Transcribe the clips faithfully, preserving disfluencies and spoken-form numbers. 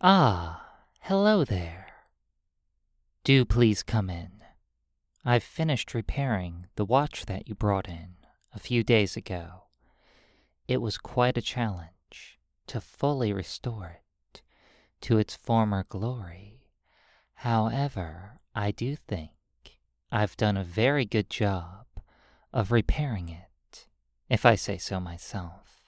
Ah, hello there. Do please come in. I've finished repairing the watch that you brought in a few days ago. It was quite a challenge to fully restore it to its former glory. However, I do think I've done a very good job of repairing it, if I say so myself.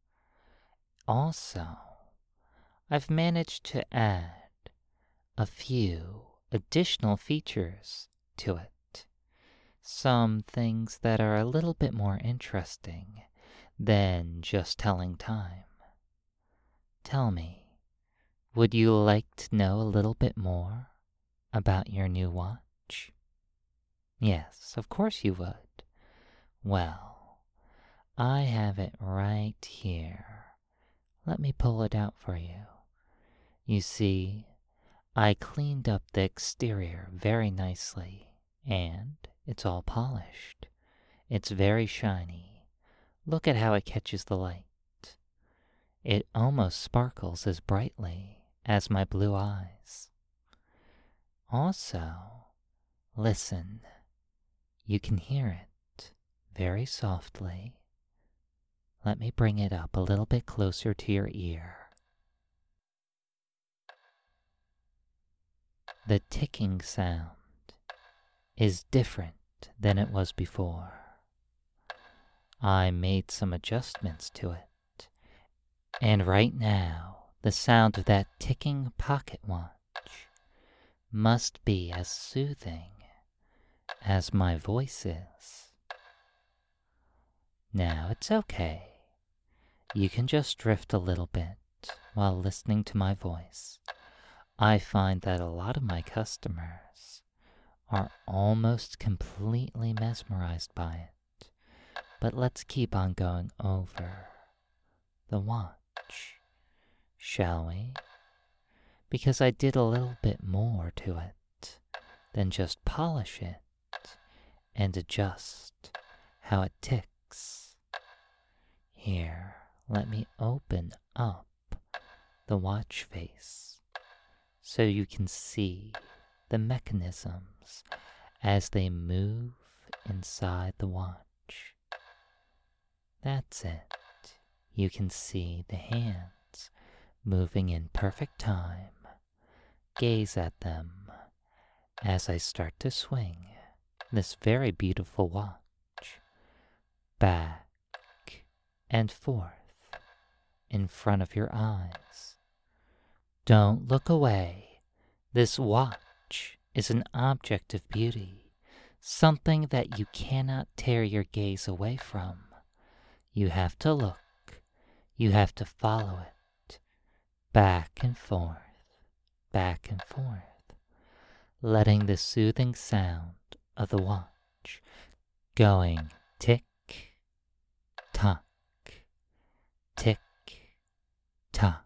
Also, I've managed to add a few additional features to it. Some things that are a little bit more interesting than just telling time. Tell me, would you like to know a little bit more about your new watch? Yes, of course you would. Well, I have it right here. Let me pull it out for you. You see, I cleaned up the exterior very nicely, and it's all polished. It's very shiny. Look at how it catches the light. It almost sparkles as brightly as my blue eyes. Also, listen. You can hear it very softly. Let me bring it up a little bit closer to your ear. The ticking sound is different than it was before. I made some adjustments to it, and right now the sound of that ticking pocket watch must be as soothing as my voice is. Now it's okay. You can just drift a little bit while listening to my voice. I find that a lot of my customers are almost completely mesmerized by it. But let's keep on going over the watch, shall we? Because I did a little bit more to it than just polish it and adjust how it ticks. Here, let me open up the watch face so you can see the mechanisms as they move inside the watch. That's it. You can see the hands moving in perfect time. Gaze at them as I start to swing this very beautiful watch back and forth in front of your eyes. Don't look away. This watch is an object of beauty, something that you cannot tear your gaze away from. You have to look. You have to follow it. Back and forth, back and forth, letting the soothing sound of the watch going tick, tock, tick, tock,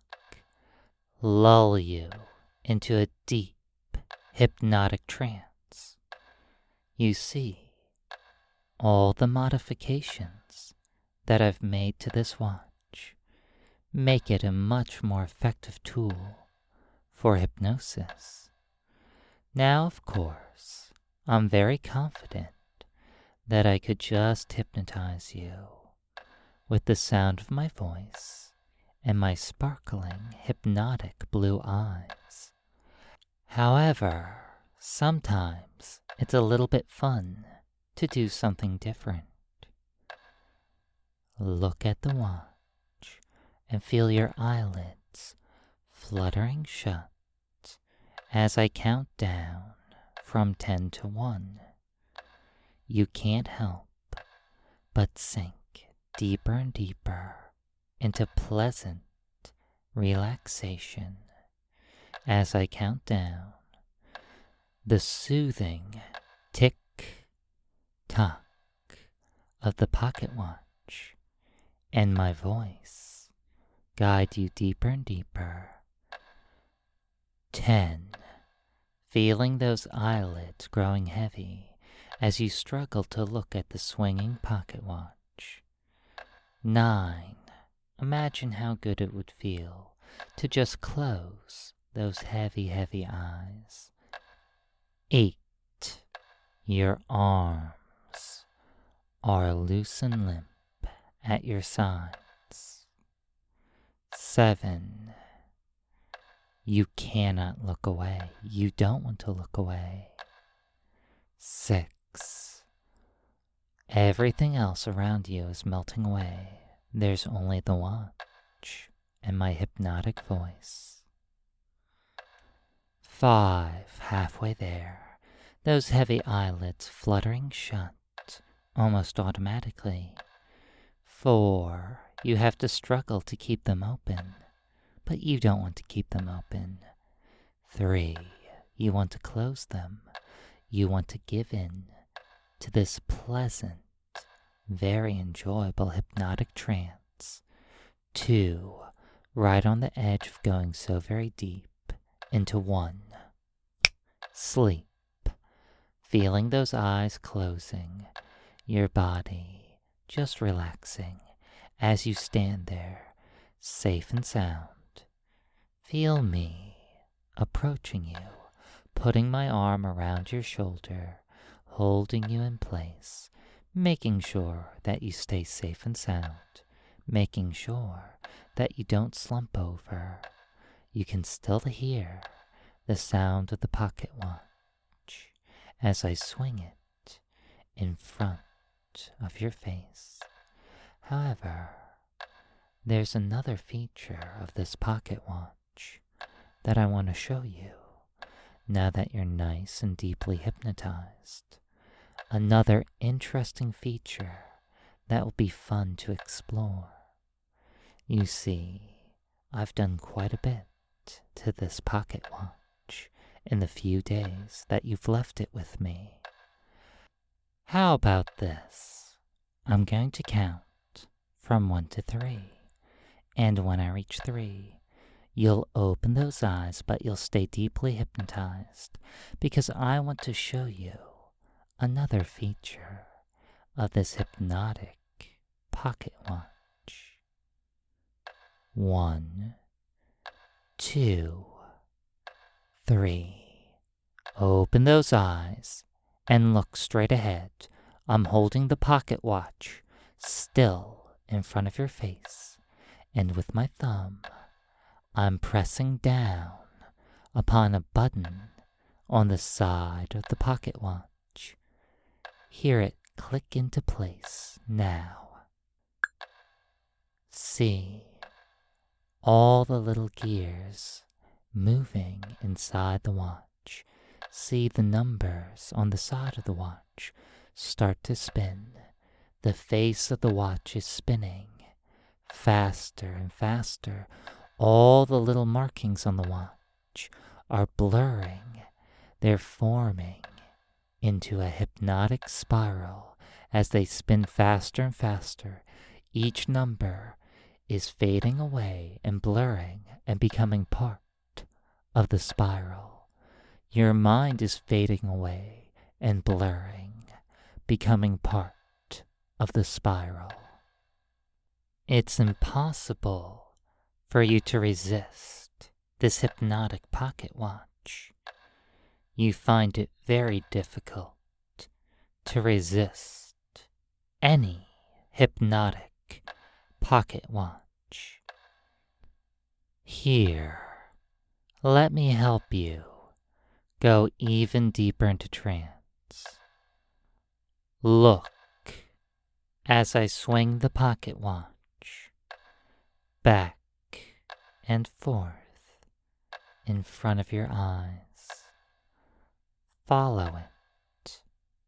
lull you into a deep, hypnotic trance. You see, all the modifications that I've made to this watch make it a much more effective tool for hypnosis. Now, of course, I'm very confident that I could just hypnotize you with the sound of my voice and my sparkling, hypnotic blue eyes. However, sometimes it's a little bit fun to do something different. Look at the watch and feel your eyelids fluttering shut as I count down from ten to one. You can't help but sink deeper and deeper into pleasant relaxation as I count down. The soothing tick-tock of the pocket watch and my voice guide you deeper and deeper. Ten. Feeling those eyelids growing heavy as you struggle to look at the swinging pocket watch. Nine. Imagine how good it would feel to just close those heavy, heavy eyes. Eight, your arms are loose and limp at your sides. Seven, you cannot look away. You don't want to look away. Six, everything else around you is melting away. There's only the watch and my hypnotic voice. Five, halfway there, those heavy eyelids fluttering shut almost automatically. Four, you have to struggle to keep them open, but you don't want to keep them open. Three, you want to close them. You want to give in to this pleasant, very enjoyable hypnotic trance. Two, right on the edge of going so very deep into one. Sleep, feeling those eyes closing, your body just relaxing as you stand there, safe and sound. Feel me approaching you, putting my arm around your shoulder, holding you in place, making sure that you stay safe and sound, making sure that you don't slump over. You can still hear the sound of the pocket watch as I swing it in front of your face. However, there's another feature of this pocket watch that I want to show you now that you're nice and deeply hypnotized. Another interesting feature that will be fun to explore. You see, I've done quite a bit to this pocket watch in the few days that you've left it with me. How about this? I'm going to count from one to three, and when I reach three, you'll open those eyes, but you'll stay deeply hypnotized, because I want to show you another feature of this hypnotic pocket watch. One, two, three. Open those eyes and look straight ahead. I'm holding the pocket watch still in front of your face, and with my thumb, I'm pressing down upon a button on the side of the pocket watch. Hear it click into place now. See all the little gears moving inside the watch. See the numbers on the side of the watch start to spin. The face of the watch is spinning faster and faster. All the little markings on the watch are blurring. They're forming into a hypnotic spiral as they spin faster and faster. Each number is fading away and blurring and becoming part of the spiral. Your mind is fading away and blurring, becoming part of the spiral. It's impossible for you to resist this hypnotic pocket watch. You find it very difficult to resist any hypnotic pocket watch. Here, let me help you go even deeper into trance. Look as I swing the pocket watch back and forth in front of your eyes. Follow it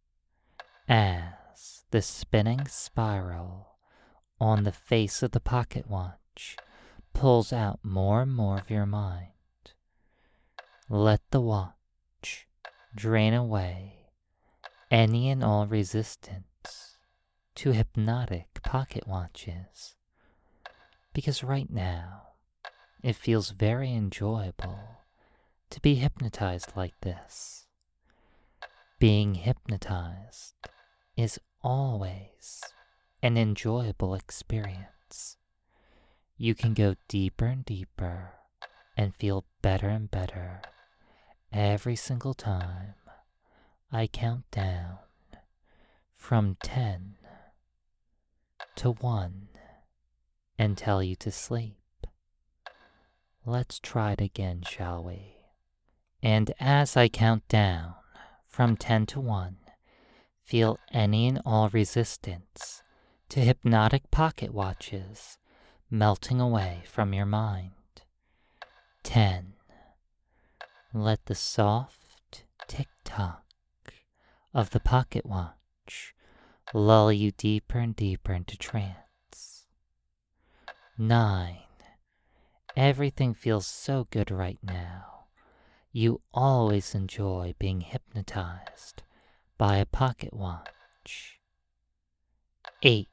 as the spinning spiral on the face of the pocket watch pulls out more and more of your mind. Let the watch drain away any and all resistance to hypnotic pocket watches, because right now it feels very enjoyable to be hypnotized like this. Being hypnotized is always an enjoyable experience. You can go deeper and deeper and feel better and better every single time I count down from ten to one and tell you to sleep. Let's try it again, shall we? And as I count down from ten to one, feel any and all resistance to hypnotic pocket watches melting away from your mind. ten. Let the soft tick-tock of the pocket watch lull you deeper and deeper into trance. nine. Everything feels so good right now. You always enjoy being hypnotized by a pocket watch. eight.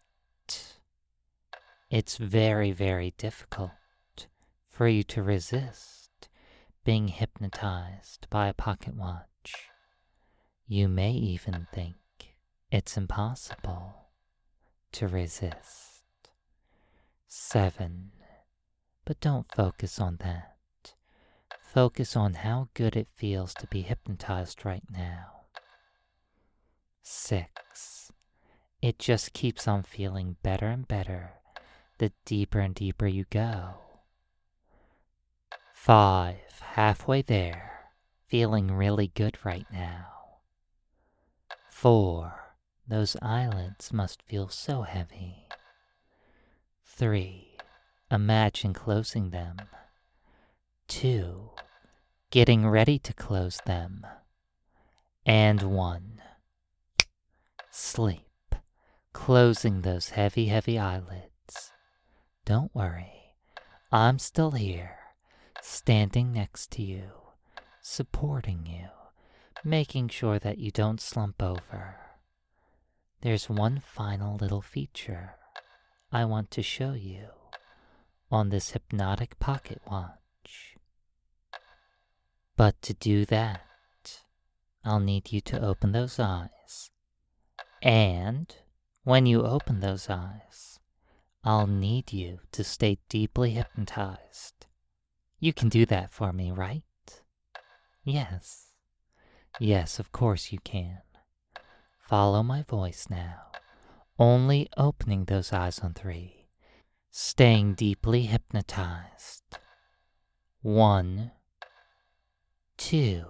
It's very, very difficult for you to resist being hypnotized by a pocket watch. You may even think it's impossible to resist. seven. But don't focus on that. Focus on how good it feels to be hypnotized right now. six. It just keeps on feeling better and better the deeper and deeper you go. five. Halfway there, feeling really good right now. four. Those eyelids must feel so heavy. three. Imagine closing them. two. Getting ready to close them. And one. Sleep. Closing those heavy, heavy eyelids. Don't worry. I'm still here, standing next to you, supporting you, making sure that you don't slump over. There's one final little feature I want to show you on this hypnotic pocket watch. But to do that, I'll need you to open those eyes. And when you open those eyes, I'll need you to stay deeply hypnotized. You can do that for me, right? Yes. Yes, of course you can. Follow my voice now, only opening those eyes on three. Staying deeply hypnotized. One, two,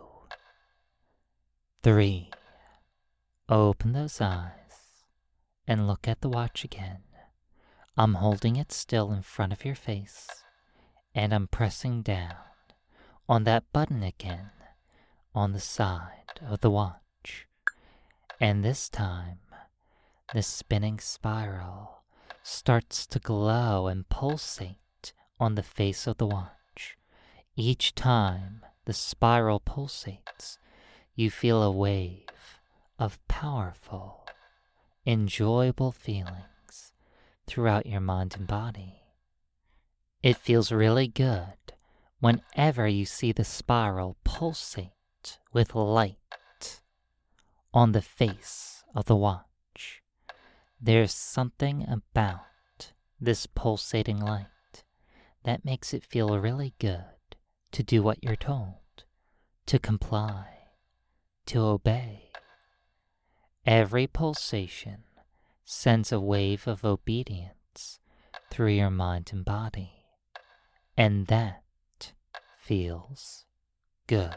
three. Open those eyes and look at the watch again. I'm holding it still in front of your face, and I'm pressing down on that button again on the side of the watch. And this time, the spinning spiral starts to glow and pulsate on the face of the watch. Each time the spiral pulsates, you feel a wave of powerful, enjoyable feelings throughout your mind and body. It feels really good whenever you see the spiral pulsate with light on the face of the watch. There's something about this pulsating light that makes it feel really good to do what you're told, to comply, to obey. Every pulsation sends a wave of obedience through your mind and body, and that feels good.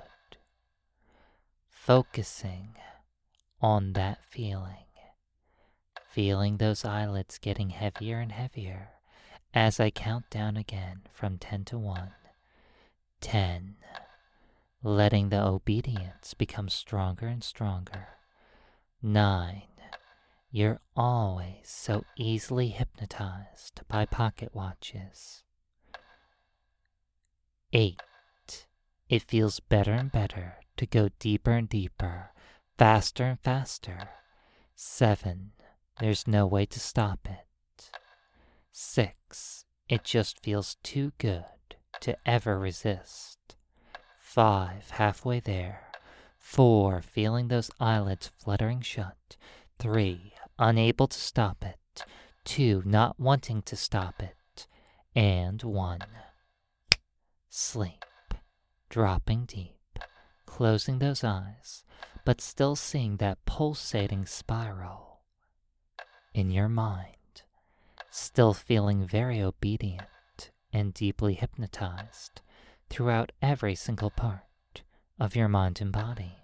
Focusing on that feeling. Feeling those eyelids getting heavier and heavier as I count down again from ten to one. ten. Letting the obedience become stronger and stronger. nine. You're always so easily hypnotized by pocket watches. eight. It feels better and better to go deeper and deeper, faster and faster. seven. There's no way to stop it. six. It just feels too good to ever resist. five. Halfway there. four. Feeling those eyelids fluttering shut. three. Unable to stop it. two. Not wanting to stop it. And one. sleep, dropping deep, closing those eyes, but still seeing that pulsating spiral in your mind, still feeling very obedient and deeply hypnotized throughout every single part of your mind and body.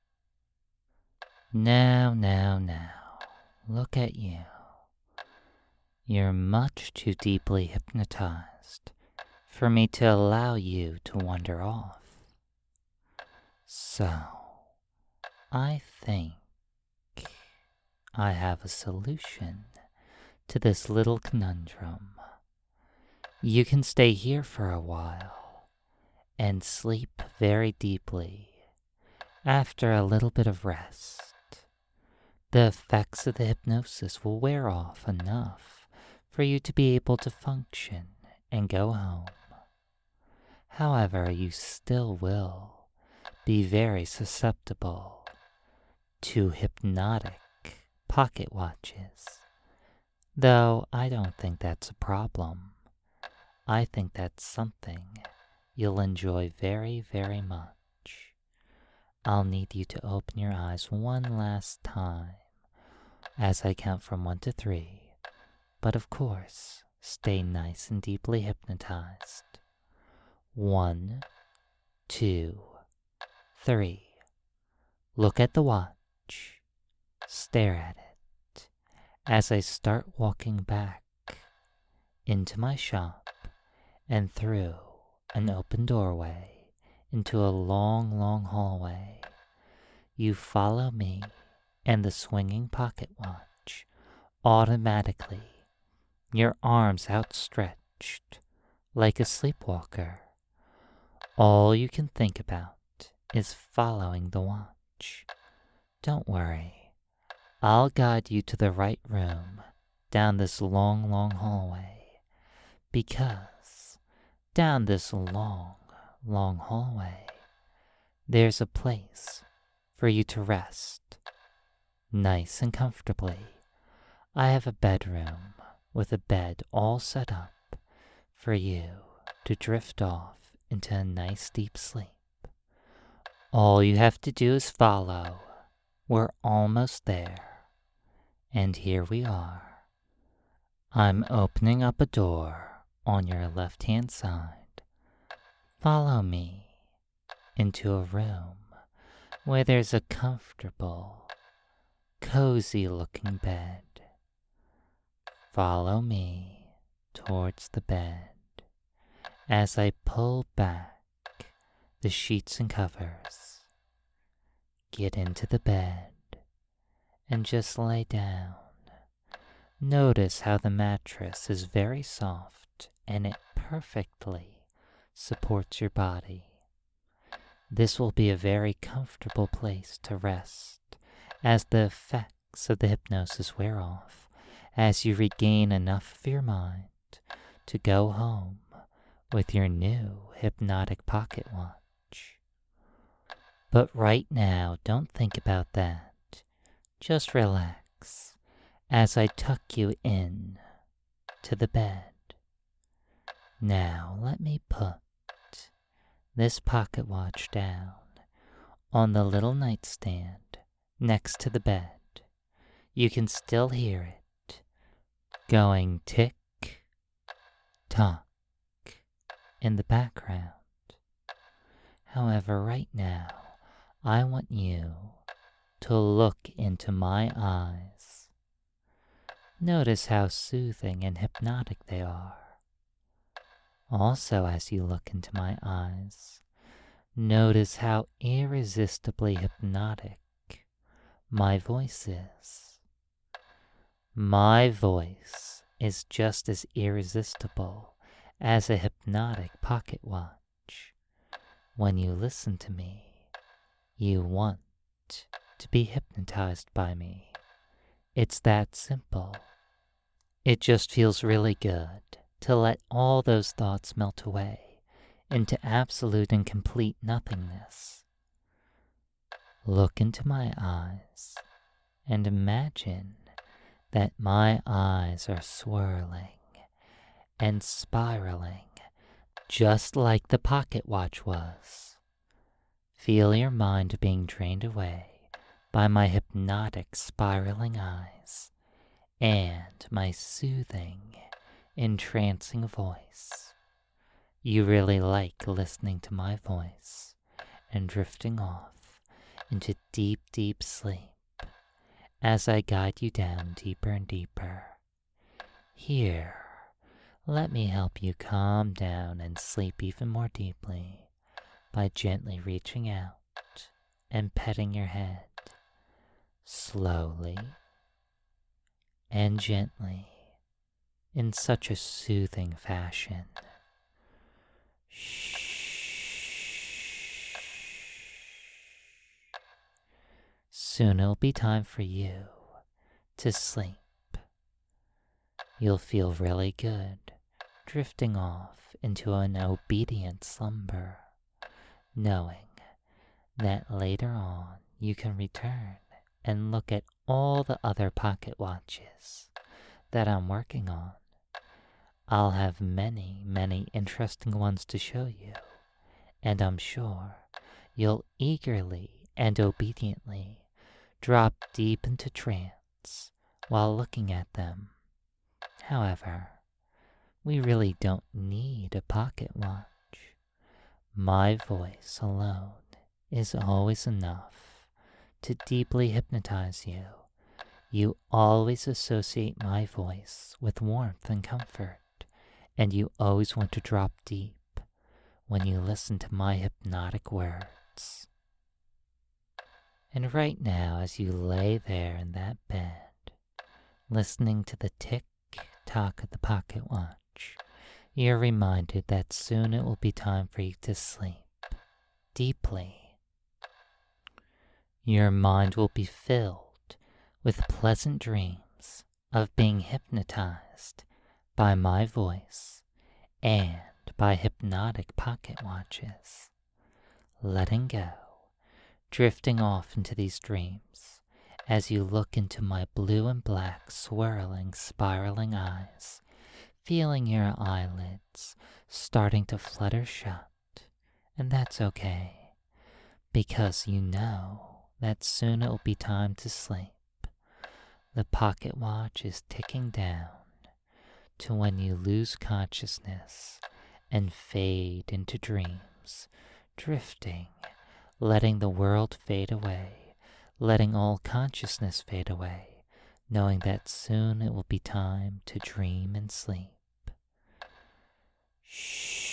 Now, now, now, look at you. You're much too deeply hypnotized for me to allow you to wander off. So, I think I have a solution to this little conundrum. You can stay here for a while and sleep very deeply after a little bit of rest. The effects of the hypnosis will wear off enough for you to be able to function and go home. However, you still will be very susceptible to hypnotic pocket watches, though I don't think that's a problem. I think that's something you'll enjoy very, very much. I'll need you to open your eyes one last time as I count from one to three, but of course, stay nice and deeply hypnotized. One, two, three. Look at the watch. Stare at it as I start walking back into my shop and through an open doorway into a long, long hallway. You follow me and the swinging pocket watch automatically, your arms outstretched like a sleepwalker. All you can think about is following the watch. Don't worry, I'll guide you to the right room down this long, long hallway, because down this long, long hallway, there's a place for you to rest, nice and comfortably. I have a bedroom with a bed all set up for you to drift off into a nice deep sleep. All you have to do is follow. We're almost there. And here we are. I'm opening up a door on your left-hand side. Follow me into a room where there's a comfortable, cozy-looking bed. Follow me towards the bed as I pull back the sheets and covers. Get into the bed and just lay down. Notice how the mattress is very soft and it perfectly supports your body. This will be a very comfortable place to rest as the effects of the hypnosis wear off, as you regain enough of your mind to go home with your new hypnotic pocket watch. But right now, don't think about that. Just relax as I tuck you in to the bed. Now let me put this pocket watch down on the little nightstand next to the bed. You can still hear it going tick tock in the background. However, right now, I want you to look into my eyes. Notice how soothing and hypnotic they are. Also, as you look into my eyes, notice how irresistibly hypnotic my voice is. My voice is just as irresistible as a hypnotic pocket watch. When you listen to me, you want to be hypnotized by me. It's that simple. It just feels really good to let all those thoughts melt away into absolute and complete nothingness. Look into my eyes and imagine that my eyes are swirling and spiraling just like the pocket watch was. Feel your mind being drained away by my hypnotic spiraling eyes and my soothing, entrancing voice. You really like listening to my voice and drifting off into deep, deep sleep as I guide you down deeper and deeper. Here, let me help you calm down and sleep even more deeply by gently reaching out and petting your head, slowly and gently, in such a soothing fashion. Shh. Soon it'll be time for you to sleep. You'll feel really good, drifting off into an obedient slumber, knowing that later on you can return and look at all the other pocket watches that I'm working on. I'll have many, many interesting ones to show you, and I'm sure you'll eagerly and obediently drop deep into trance while looking at them. However, we really don't need a pocket watch. My voice alone is always enough to deeply hypnotize you. You always associate my voice with warmth and comfort, and you always want to drop deep when you listen to my hypnotic words. And right now, as you lay there in that bed, listening to the tick-tock of the pocket watch, you're reminded that soon it will be time for you to sleep deeply. Your mind will be filled with pleasant dreams of being hypnotized by my voice and by hypnotic pocket watches. Letting go, drifting off into these dreams as you look into my blue and black swirling, spiraling eyes, feeling your eyelids starting to flutter shut. And that's okay, because you know that soon it will be time to sleep. The pocket watch is ticking down to when you lose consciousness and fade into dreams, drifting, letting the world fade away, letting all consciousness fade away, knowing that soon it will be time to dream and sleep. Shh.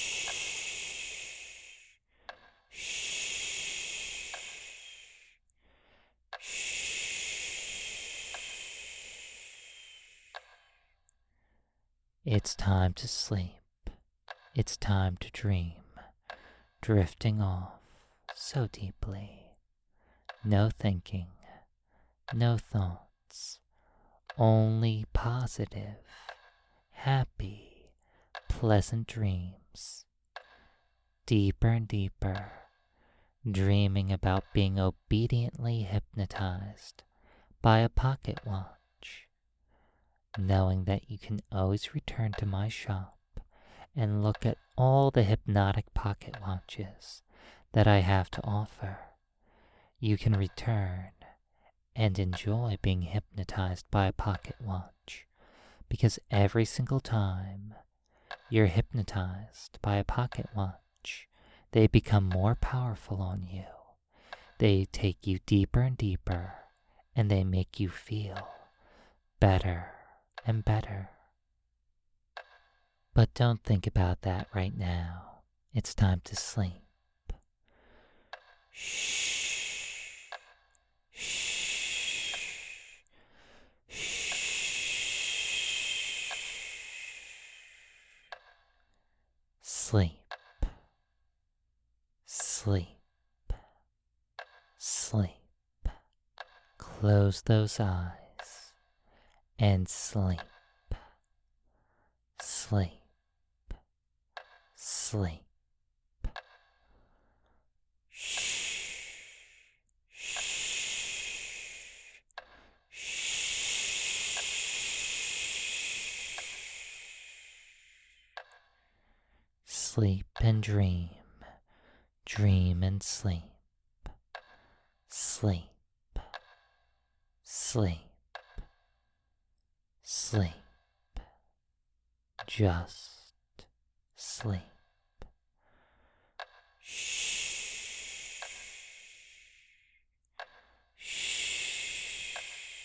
It's time to sleep. It's time to dream, drifting off so deeply. No thinking, no thoughts, only positive, happy, pleasant dreams. Deeper and deeper, dreaming about being obediently hypnotized by a pocket watch, knowing that you can always return to my shop and look at all the hypnotic pocket watches that I have to offer. You can return and enjoy being hypnotized by a pocket watch, because every single time you're hypnotized by a pocket watch, they become more powerful on you. They take you deeper and deeper, and they make you feel better and better. But don't think about that right now. It's time to sleep. Shh. Shh. Shh. Sleep. Sleep. Sleep. Close those eyes and sleep. Sleep. Sleep. Shh. Shh. Shh. Sleep. Sleep and dream, dream and sleep, sleep, sleep, sleep, just sleep. Shh, shh,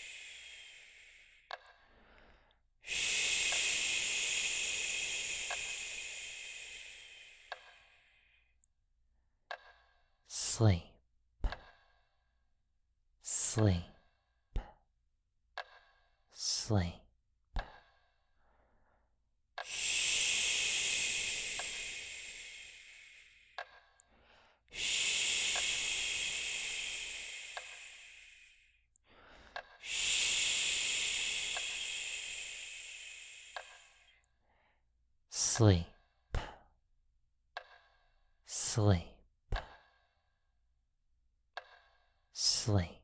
shh. Sleep, sleep, sleep. Shh, shh, shh. Sleep, sleep, sleep.